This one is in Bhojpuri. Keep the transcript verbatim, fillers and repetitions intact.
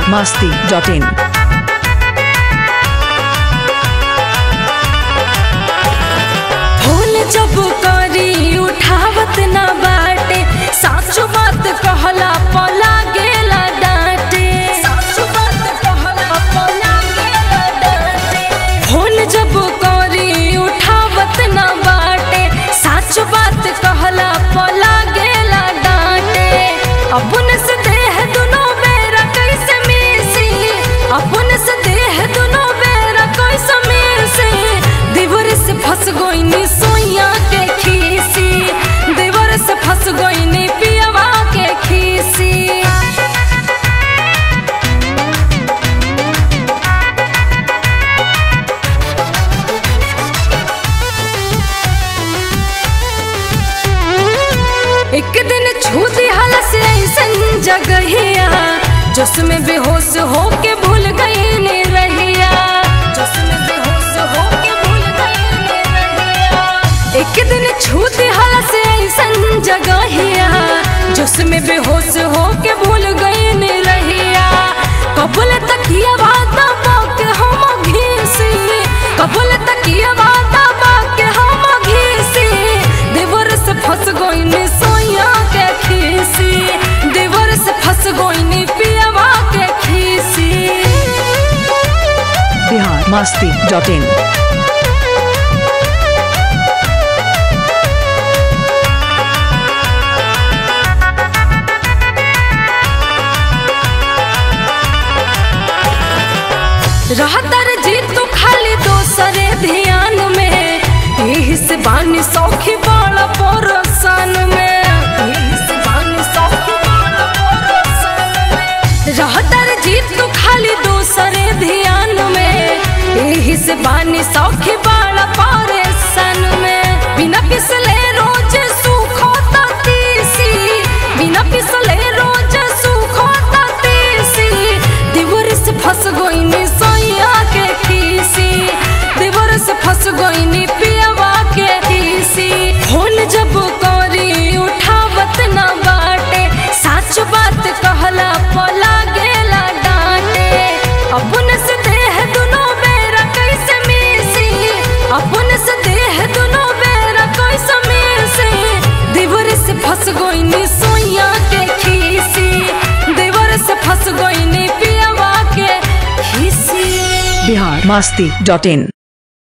Bihar Masti dot in. Phone जब करी उठावत ना बाटे, साचो बात कहला पला गेला डांटे। साचो बात कहला पला गेला डांटे। फोन जब करी उठावत ना बाटे, साचो बात कहला पला गेला डांटे। अपन से देह दुनो बेरा कैसे मिसी, अपन से देह दुनो बेरा कैसे मिसी। दीवार से फंस गोइनी सोइया के खीसी, दीवार से फंस गोइनी पियवा के खीसी। एक दिन छू दिहला से ऐसन जगहिया, जिसमें बेहोश होके भूल गई ने रहिया, जिसमें बेहोश होके भूल गई ने रहिया। एक दिन छू दिहला से ऐसन जगहिया, जिसमें बेहोश होके भूल गई ने रहिया। कबूल तकिया वादा बाके हम घीसी, कबूल तकिया वादा बाके हम घीसी। दीवार से फंस गई ने सोइया के खीसी, दीवार से फंस गई ने पियवा के खीसी। बिहार मस्ती डॉट इन। रहतर जी तू खाली दोसरे ध्यान में, यही से बानी सौखी बड़ा पोरसन में, यही से बानी सौखी बड़ा पोरसन में। रहतर जी तू खाली दोसरे ध्यान में, यही से बानी सौखी बड़ा पोरसन में। बिना पिसले रोज सुखोता तीसी, बिना पिसले रोज सुखोता तीसी। दीवार से फंस गोइनी सोइया के खीसी, दीवार से फंस गोइनी पियवा के खीसी। फोन जब करी उठावत ना बाटे, साच बात कहला पला गेला डांटे। अपन से देह दुनो बेरा कैसे मिसी, अपन से देह दुनो बेरा कैसे मिसी। दीवार से फंस गोइनी सोइया के खीसी, दीवार से फंस गोइनी पियवा के खीसी। बिहार मस्ती डॉट इन।